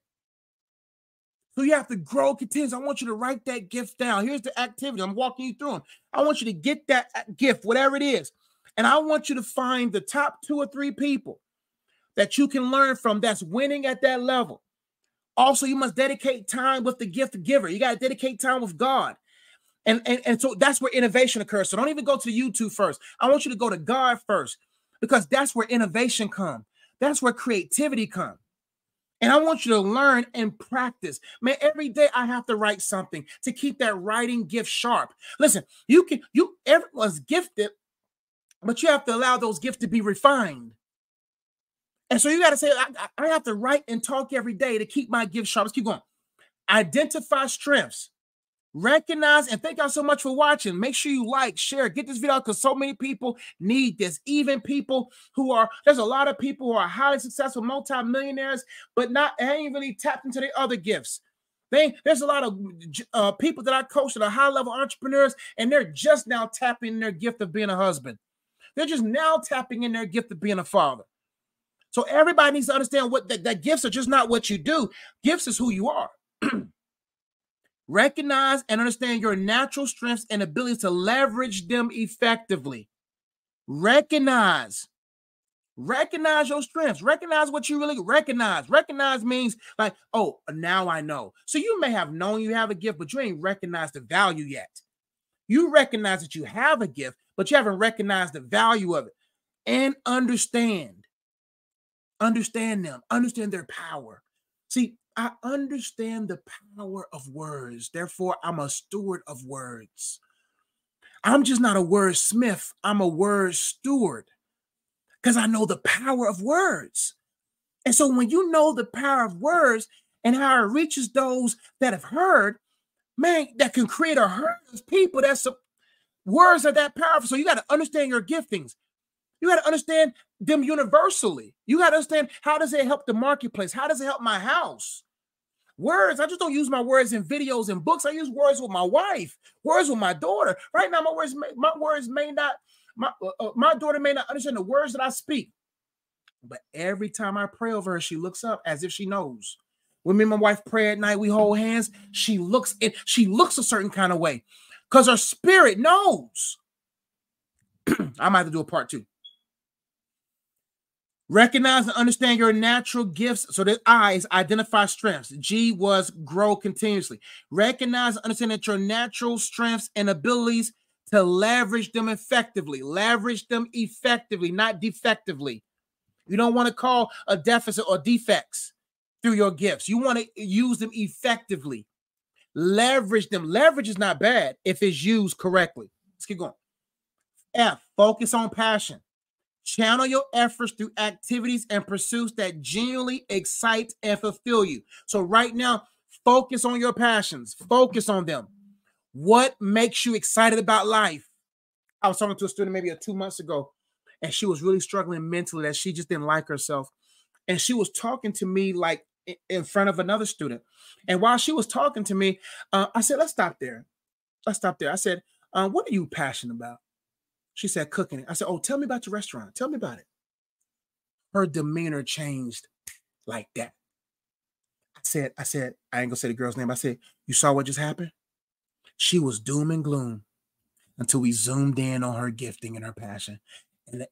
So you have to grow continuously. I want you to write that gift down. Here's the activity. I'm walking you through them. I want you to get that gift, whatever it is. And I want you to find the top 2 or 3 people that you can learn from that's winning at that level. Also, you must dedicate time with the gift giver. You got to dedicate time with God. And so that's where innovation occurs. So don't even go to the YouTube first. I want you to go to God first, because that's where innovation comes. That's where creativity comes. And I want you to learn and practice. Man, every day I have to write something to keep that writing gift sharp. Listen, everyone's gifted, but you have to allow those gifts to be refined. And so you got to say, I have to write and talk every day to keep my gift sharp. Let's keep going. Identify strengths. Recognize, and thank y'all so much for watching. Make sure you like, share, get this video out, because so many people need this. Even people there's a lot of people who are highly successful, multi-millionaires, but ain't really tapped into their other gifts. There's a lot of people that I coach that are high-level entrepreneurs, and they're just now tapping in their gift of being a husband. They're just now tapping in their gift of being a father. So everybody needs to understand that gifts are just not what you do. Gifts is who you are. Recognize and understand your natural strengths and abilities to leverage them effectively. Recognize your strengths. Recognize what you really recognize. Recognize means like, oh, now I know. So you may have known you have a gift, but you ain't recognized the value yet. You recognize that you have a gift, but you haven't recognized the value of it. And understand them. Understand their power. See, I understand the power of words. Therefore, I'm a steward of words. I'm just not a wordsmith. I'm a word steward, because I know the power of words. And so when you know the power of words and how it reaches those that have heard, man, that can create a herd of people. Words are that powerful. So you got to understand your giftings. You got to understand them universally. You got to understand, how does it help the marketplace? How does it help my house? Words, I just don't use my words in videos and books. I use words with my wife, words with my daughter. Right now, my daughter may not understand the words that I speak. But every time I pray over her, she looks up as if she knows. When me and my wife pray at night, we hold hands. She looks a certain kind of way, because her spirit knows. I might have to do a part 2. Recognize and understand your natural gifts. So that I is identify strengths. G was grow continuously. Recognize and understand that your natural strengths and abilities to leverage them effectively. Leverage them effectively, not defectively. You don't want to call a deficit or defects through your gifts. You want to use them effectively. Leverage them. Leverage is not bad if it's used correctly. Let's keep going. F, focus on passion. Channel your efforts through activities and pursuits that genuinely excite and fulfill you. So right now, focus on your passions. Focus on them. What makes you excited about life? I was talking to a student maybe 2 months ago, and she was really struggling mentally, that she just didn't like herself. And she was talking to me like in front of another student. And while she was talking to me, I said, let's stop there. I said, what are you passionate about? She said, cooking it. I said, oh, tell me about your restaurant. Tell me about it. Her demeanor changed like that. I said, I ain't gonna say the girl's name. I said, you saw what just happened? She was doom and gloom until we zoomed in on her gifting and her passion. And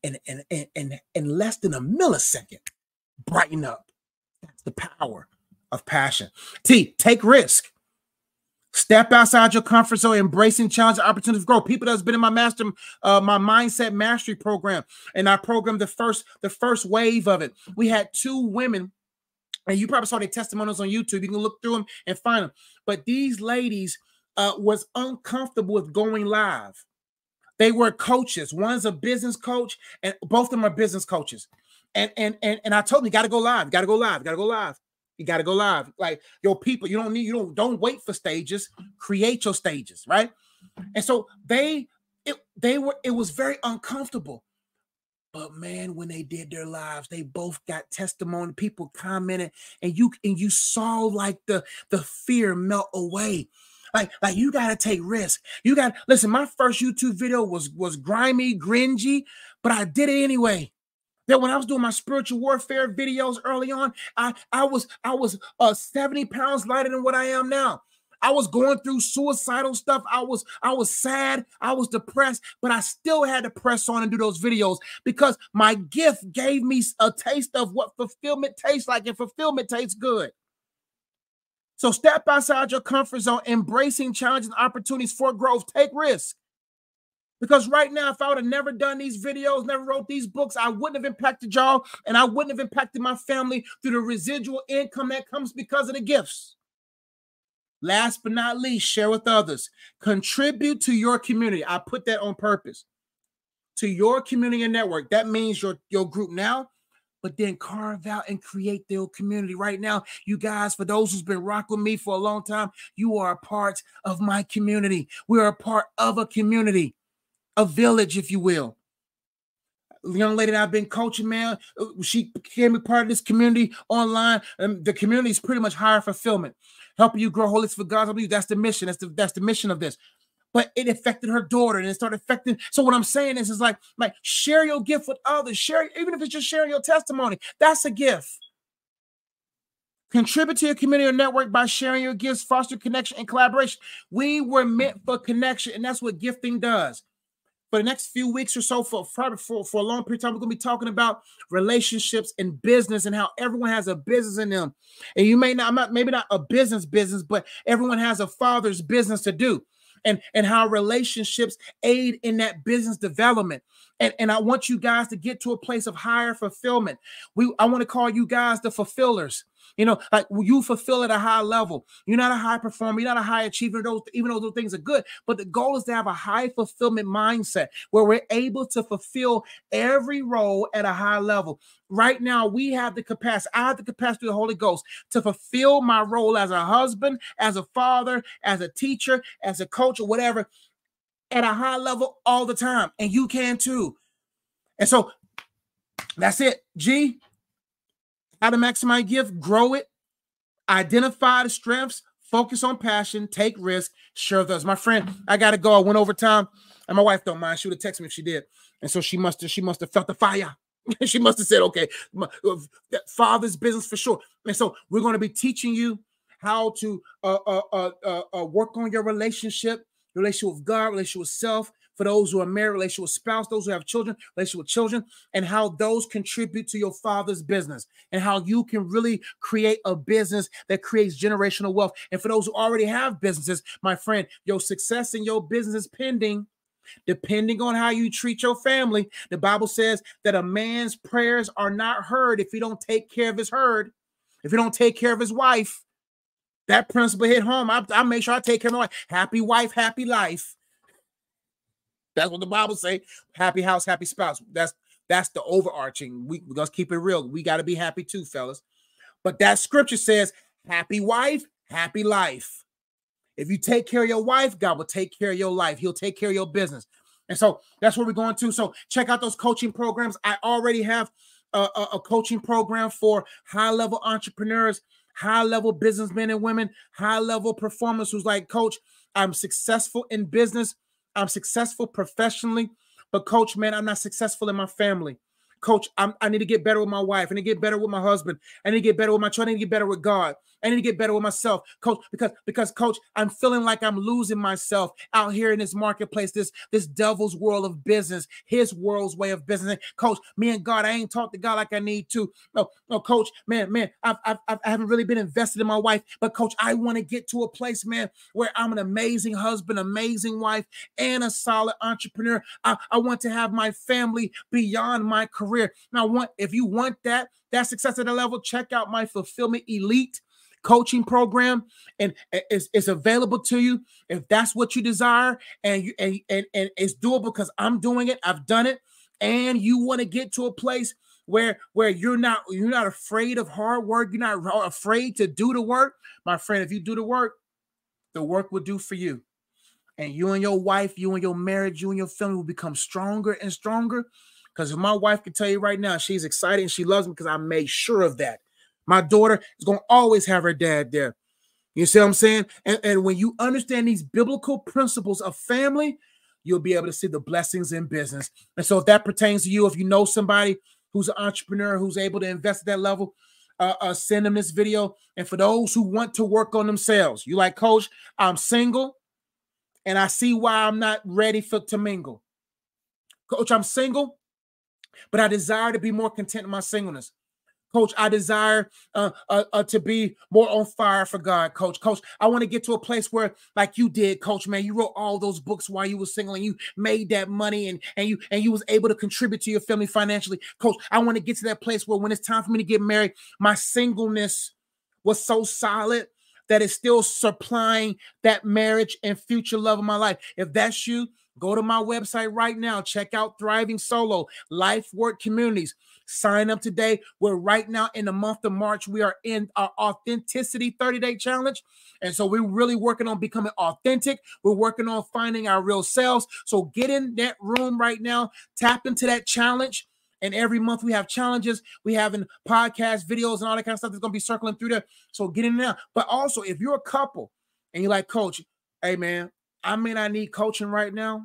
in less than a millisecond, brighten up. That's the power of passion. T, take risk. Step outside your comfort zone, embracing challenge, opportunities to grow. People that's been in my my mindset mastery program, and I programmed the first wave of it. We had 2 women, and you probably saw their testimonials on YouTube. You can look through them and find them. But these ladies was uncomfortable with going live. They were coaches. One's a business coach, and both of them are business coaches. And I told them, you got to go live. You got to go live. You got to go live. You got to go live. Like, your people, don't wait for stages. Create your stages, right? And so it was very uncomfortable. But man, when they did their lives, they both got testimony. People commented, and you saw like the fear melt away. Like you got to take risks. You got listen. My first YouTube video was grimy, cringy, but I did it anyway. That when I was doing my spiritual warfare videos early on, I was 70 pounds lighter than what I am now. I was going through suicidal stuff. I was sad. I was depressed, but I still had to press on and do those videos because my gift gave me a taste of what fulfillment tastes like, and fulfillment tastes good. So step outside your comfort zone, embracing challenges and opportunities for growth. Take risks. Because right now, if I would have never done these videos, never wrote these books, I wouldn't have impacted y'all, and I wouldn't have impacted my family through the residual income that comes because of the gifts. Last but not least, share with others. Contribute to your community. I put that on purpose. To your community and network. That means your group now, but then carve out and create their community. Right now, you guys, for those who's been rocking with me for a long time, you are a part of my community. We are a part of a community. A village, if you will. The young lady that I've been coaching, man, she became a part of this community online. The community is pretty much higher fulfillment, helping you grow holistic for God. That's the mission. That's the mission of this. But it affected her daughter, and it started affecting. So what I'm saying is like share your gift with others. Share, even if it's just sharing your testimony. That's a gift. Contribute to your community or network by sharing your gifts, foster connection and collaboration. We were meant for connection, and that's what gifting does. For the next few weeks or so, for a long period of time, we're going to be talking about relationships and business and how everyone has a business in them. And you may not, maybe not a business, but everyone has a father's business to do. And how relationships aid in that business development. And I want you guys to get to a place of higher fulfillment. I want to call you guys the fulfillers. Like you fulfill at a high level. You're not a high performer. You're not a high achiever, even though those things are good. But the goal is to have a high fulfillment mindset where we're able to fulfill every role at a high level. Right now, we have the capacity. I have the capacity of the Holy Ghost to fulfill my role as a husband, as a father, as a teacher, as a coach, or whatever, at a high level all the time. And you can too. And so that's it. G, how to maximize gift, grow it, identify the strengths, focus on passion, take risk, share with us. My friend, I got to go. I went over time, and my wife don't mind. She would have texted me if she did. And so she must have felt the fire. She must have said, okay, father's business for sure. And so we're going to be teaching you how to work on your relationship with God, relationship with self, for those who are married, relationship with spouse, those who have children, relationship with children, and how those contribute to your father's business, and how you can really create a business that creates generational wealth. And for those who already have businesses, my friend, your success in your business is pending, depending on how you treat your family. The Bible says that a man's prayers are not heard if he don't take care of his herd, if he don't take care of his wife. That principle hit home. I make sure I take care of my wife. Happy wife, happy life. That's what the Bible say. Happy house, happy spouse. That's the overarching. We let's keep it real. We got to be happy too, fellas. But that scripture says, happy wife, happy life. If you take care of your wife, God will take care of your life. He'll take care of your business. And so that's where we're going to. So check out those coaching programs. I already have a coaching program for high-level entrepreneurs, high-level businessmen and women, high-level performers who's like, Coach, I'm successful in business. I'm successful professionally, but coach, man, I'm not successful in my family. Coach, I need to get better with my wife. I need to get better with my husband. I need to get better with my children. I need to get better with God. I need to get better with myself, coach, because coach, I'm feeling like I'm losing myself out here in this marketplace, this devil's world of business, his world's way of business. Coach, me and God, I ain't talked to God like I need to. No, coach, man, I haven't really been invested in my wife, but coach, I want to get to a place, man, where I'm an amazing husband, amazing wife, and a solid entrepreneur. I want to have my family beyond my career. Now, if you want that success at a level, check out my Fulfillment Elite coaching program, and it's available to you if that's what you desire, and it's doable because I'm doing it. I've done it, and you want to get to a place where you're not afraid of hard work. You're not afraid to do the work, my friend. If you do the work will do for you, and you and your wife, you and your marriage, you and your family will become stronger and stronger. Because my wife can tell you right now, she's excited and she loves me because I made sure of that. My daughter is going to always have her dad there. You see what I'm saying? And when you understand these biblical principles of family, you'll be able to see the blessings in business. And so if that pertains to you, if you know somebody who's an entrepreneur, who's able to invest at that level, send them this video. And for those who want to work on themselves, you like, coach, I'm single and I see why I'm not ready to mingle. Coach, I'm single, but I desire to be more content in my singleness. Coach, I desire to be more on fire for God, coach. Coach, I want to get to a place where, like you did, coach, man, you wrote all those books while you were single and you made that money and you was able to contribute to your family financially. Coach, I want to get to that place where when it's time for me to get married, my singleness was so solid that it's still supplying that marriage and future love of my life. If that's you, go to my website right now. Check out Thriving Solo, Life Work Communities. Sign up today. We're right now in the month of March. We are in our Authenticity 30-day challenge. And so we're really working on becoming authentic. We're working on finding our real selves. So get in that room right now. Tap into that challenge. And every month we have challenges. We have podcast videos and all that kind of stuff that's going to be circling through there. So get in there. But also, if you're a couple and you're like, coach, hey, man, I may not need coaching right now,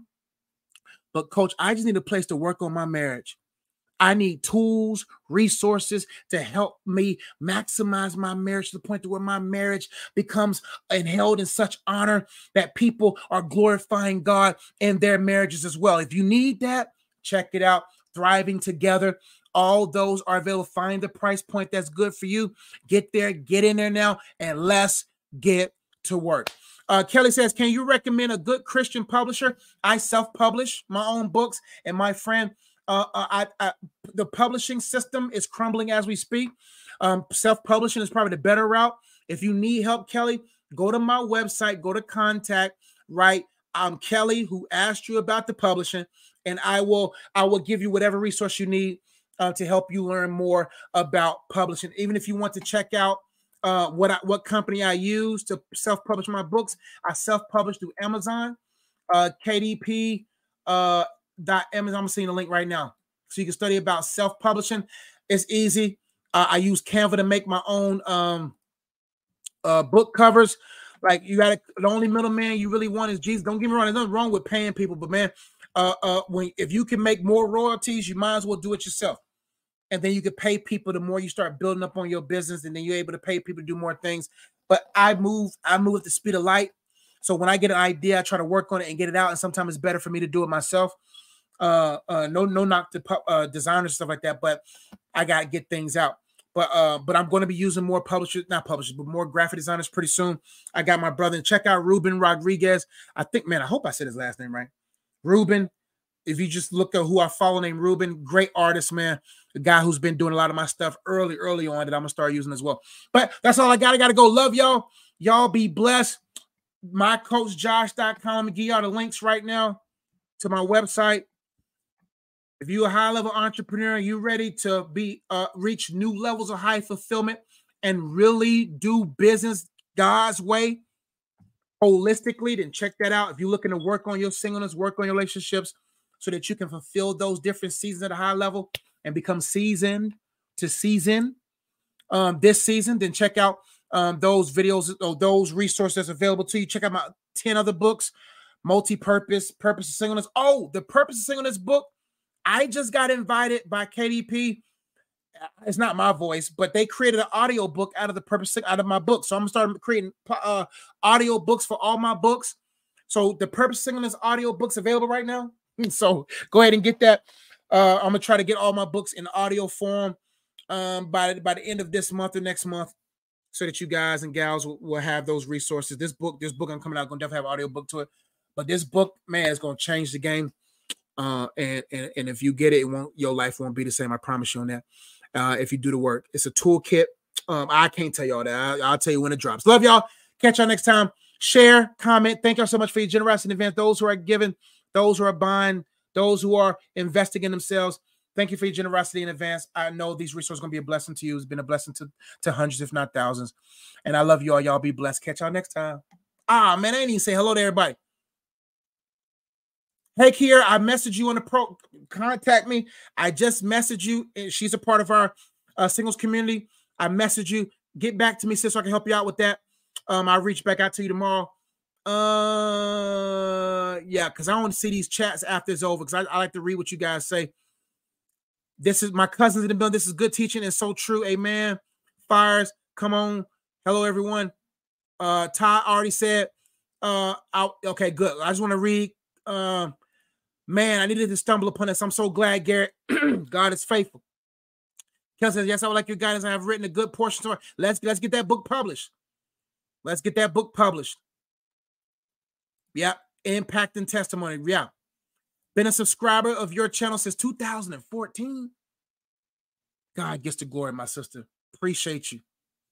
but coach, I just need a place to work on my marriage. I need tools, resources to help me maximize my marriage to the point to where my marriage becomes and held in such honor that people are glorifying God in their marriages as well. If you need that, check it out. Thriving Together. All those are available. Find the price point that's good for you. Get there, get in there now, and let's get to work. Kelly says, can you recommend a good Christian publisher? I self-publish my own books, and my friend, the publishing system is crumbling as we speak. Self-publishing is probably the better route. If you need help, Kelly, go to my website, go to contact, right? I'm Kelly, who asked you about the publishing, and I will give you whatever resource you need to help you learn more about publishing. Even if you want to check out what company I use to self-publish my books, I self-publish through Amazon, KDP. Amazon. I'm seeing the link right now, so you can study about self-publishing. It's easy. I use Canva to make my own book covers. Like the only middleman you really want is Jesus. Don't get me wrong, there's nothing wrong with paying people, but man, if you can make more royalties, you might as well do it yourself. And then you can pay people the more you start building up on your business, and then you're able to pay people to do more things. But I move at the speed of light. So when I get an idea, I try to work on it and get it out. And sometimes it's better for me to do it myself. No knock to designers and stuff like that, but I gotta get things out. But I'm going to be using more more graphic designers pretty soon. I got my brother. Check out Ruben Rodriguez. I hope I said his last name right. Ruben. If you just look at who I follow named Ruben, great artist, man. The guy who's been doing a lot of my stuff early on that I'm gonna start using as well. But that's all I got. I gotta go. Love y'all. Y'all be blessed. MyCoachJosh.com. I'm gonna give y'all the links right now to my website. If you're a high-level entrepreneur, you ready to reach new levels of high fulfillment and really do business God's way holistically, then check that out. If you're looking to work on your singleness, work on your relationships so that you can fulfill those different seasons at a high level and become seasoned to season this season, then check out those videos or those resources available to you. Check out my 10 other books. multi-purpose, purpose of singleness. Oh, the purpose of singleness book. I just got invited by KDP. It's not my voice, but they created an audio book out of the purpose out of my book. So I'm gonna start creating audio books for all my books. So the purpose of singleness audio books available right now. So go ahead and get that. I'm gonna try to get all my books in audio form by the end of this month or next month, so that you guys and gals will have those resources. This book I'm coming out, gonna definitely have an audio book to it. But this book, man, is gonna change the game. And if you get it, your life won't be the same. I promise you on that. If you do the work, it's a toolkit. I can't tell y'all that. I'll tell you when it drops. Love y'all. Catch y'all next time. Share, comment. Thank y'all so much for your generosity in advance. Those who are giving, those who are buying, those who are investing in themselves. Thank you for your generosity in advance. I know these resources are going to be a blessing to you. It's been a blessing to hundreds, if not thousands. And I love you all. Y'all be blessed. Catch y'all next time. Man, I didn't even say hello to everybody. Hey, Kiera, I messaged you on the contact me. I just messaged you. She's a part of our singles community. I messaged you. Get back to me, sis, so I can help you out with that. I'll reach back out to you tomorrow. Yeah, because I want to see these chats after it's over, because I like to read what you guys say. This is my cousins in the building. This is good teaching. It's so true. Amen. Fires. Come on. Hello, everyone. Ty already said, okay, good. I just want to read. Man, I needed to stumble upon this. I'm so glad, Garrett. God is faithful. Kel says, yes, I would like your guidance. I have written a good portion. So let's get that book published. Let's get that book published. Yeah. Impact and testimony. Yeah. Been a subscriber of your channel since 2014. God gets the glory, my sister. Appreciate you.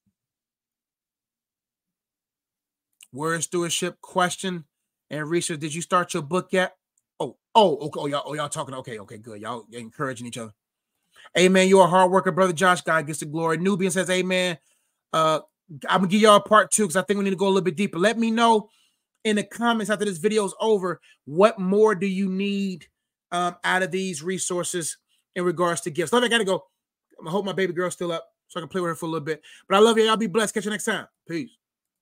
Word stewardship question and research. Did you start your book yet? Okay. Y'all talking. Okay, good. Y'all encouraging each other. Amen. You're a hard worker, brother Josh. God gets the glory. Nubian says, amen. I'm gonna give y'all a part 2, because I think we need to go a little bit deeper. Let me know in the comments after this video is over, what more do you need out of these resources in regards to gifts. Love, I gotta go. I hope my baby girl's still up so I can play with her for a little bit. But I love you. Y'all be blessed. Catch you next time. Peace.